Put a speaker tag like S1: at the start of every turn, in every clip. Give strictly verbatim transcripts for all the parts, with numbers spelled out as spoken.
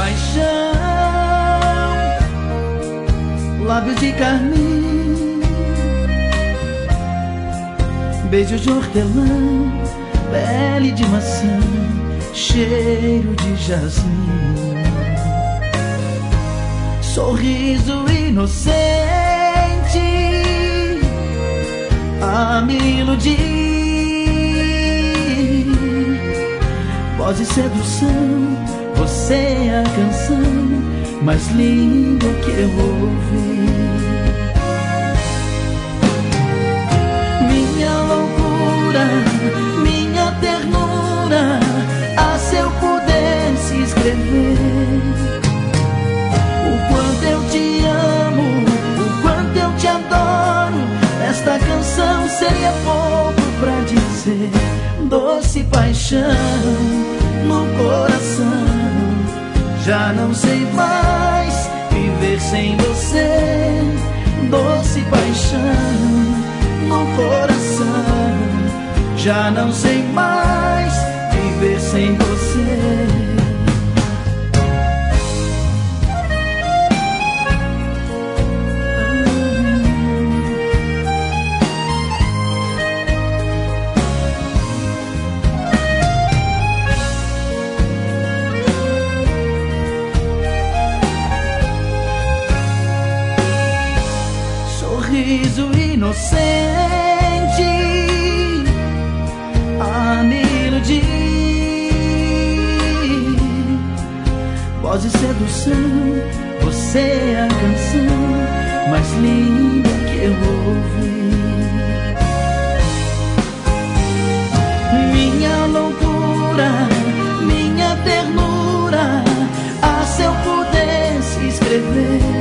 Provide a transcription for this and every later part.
S1: paixão, lábios de carmim, beijos de hortelã, pele de maçã, cheiro de jasmim, sorriso inocente a me iludir, voz de sedução, você é a canção mais linda que eu ouvi. Minha loucura, minha ternura, ah, se eu pudesse escrever o quanto eu te amo, o quanto eu te adoro, esta canção seria pouco pra dizer. Doce paixão no coração, já não sei mais viver sem você. Doce paixão no coração, já não sei mais viver sem você. Sorriso inocente a me iludir, voz de sedução, você é a canção mais linda que eu ouvi. Minha loucura, minha ternura, ah, se eu pudesse escrever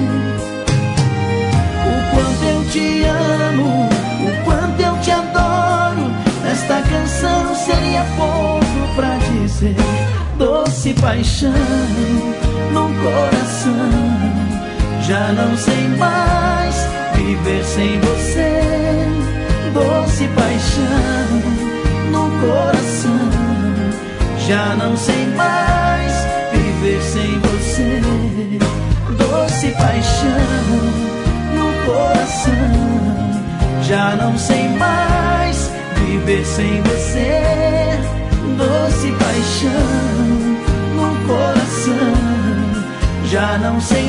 S1: o quanto eu te amo, o quanto eu te adoro, esta canção seria pouco pra dizer. Doce paixão no coração, já não sei mais viver sem você. Doce paixão no coração, já não sei mais viver sem você. Doce paixão no coração, já não sei mais viver sem você. Doce paixão no coração, já não sei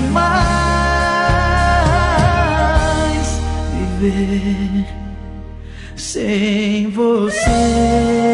S1: mais viver sem você.